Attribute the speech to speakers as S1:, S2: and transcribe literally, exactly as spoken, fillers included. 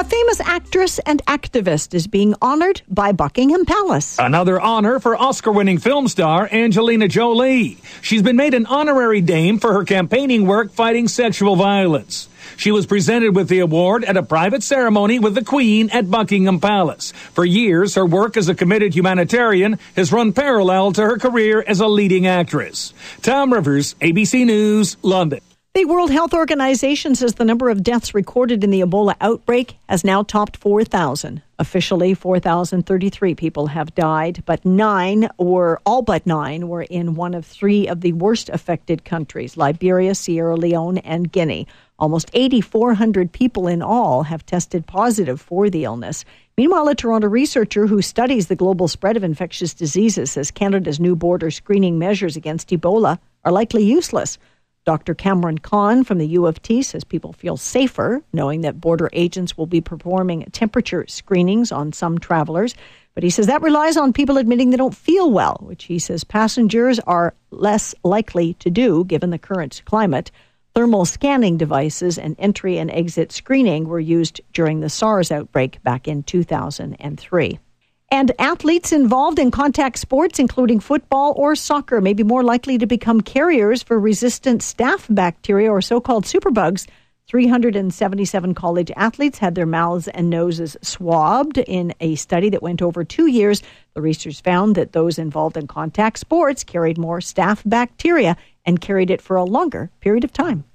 S1: A famous actress and activist is being honored by Buckingham Palace.
S2: Another honor for Oscar-winning film star Angelina Jolie. She's been made an honorary dame for her campaigning work fighting sexual violence. She was presented with the award at a private ceremony with the Queen at Buckingham Palace. For years, her work as a committed humanitarian has run parallel to her career as a leading actress. Tom Rivers, A B C News, London.
S1: The World Health Organization says the number of deaths recorded in the Ebola outbreak has now topped four thousand. Officially, four thousand thirty-three people have died, but nine, or all but nine, were in one of three of the worst affected countries, Liberia, Sierra Leone, and Guinea. Almost eight thousand four hundred people in all have tested positive for the illness. Meanwhile, a Toronto researcher who studies the global spread of infectious diseases says Canada's new border screening measures against Ebola are likely useless. Doctor Cameron Kahn from the U of T says people feel safer knowing that border agents will be performing temperature screenings on some travelers. But he says that relies on people admitting they don't feel well, which he says passengers are less likely to do given the current climate. Thermal scanning devices and entry and exit screening were used during the SARS outbreak back in two thousand three. And athletes involved in contact sports, including football or soccer, may be more likely to become carriers for resistant staph bacteria or so-called superbugs. three hundred seventy-seven college athletes had their mouths and noses swabbed in a study that went over two years. The research found that those involved in contact sports carried more staph bacteria and carried it for a longer period of time.